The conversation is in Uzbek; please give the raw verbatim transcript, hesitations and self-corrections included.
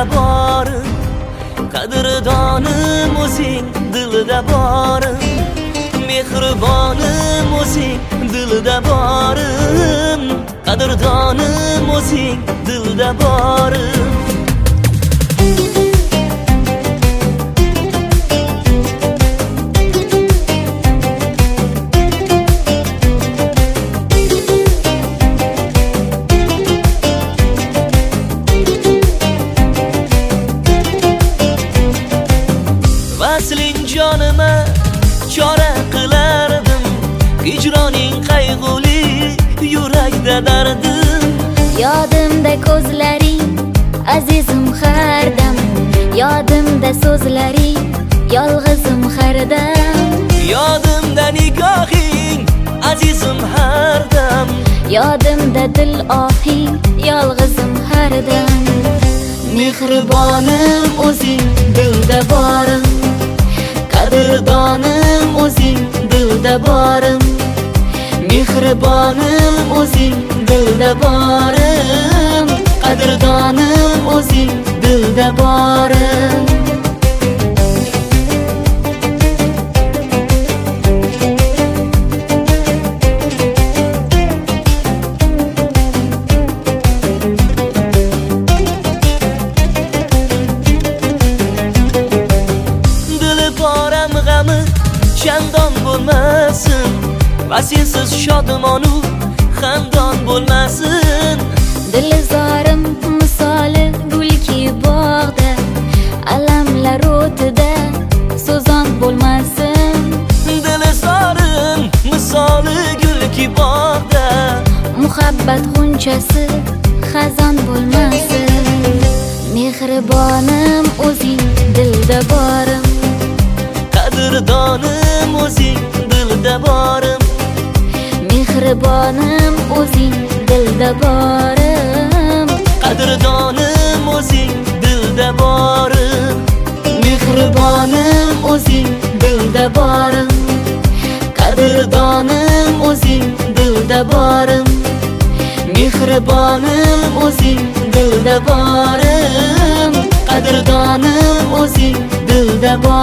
dilda borim, qadrdonim o'zing dilda borim, mehribonim o'zing dilda borim, qadrdonim o'zing dilda borim. Vasling jonima chora qilardim, hijroning qayg'uli yurakda dardim. Yodimda ko'zlaring azizim har dam, yodimda so'zlaring yolg'izim har dam. Yodimda nigohing azizim har dam, yodimda dil ohing yolg'izim har dam. Mehribonim o'zing dilda borim, qadrdonim o'zing dilda borim, mehribonim o'zing dilda borim, qadrdonim o'zing dilda borim. Chandon bo'lmasin, va sensiz shodmonu xandon bo'lmasin. Dilzorim misoli gulki bog'da, alamlar o'tida so'zon bo'lmasin. Dilzorim misoli gulki bog'da, muhabbat g'unchasi xazon bo'lmasin. Mehribonim o'zing dilda borim, qadrdonim o'zing dilda borim, mehribonim o'zing dilda borim, qadrdonim o'zing dilda borim, mehribonim o'zing dilda borim, qadrdonim o'zing dilda borim, mehribonim o'zing dilda borim, qadrdonim o'zing dilda borim.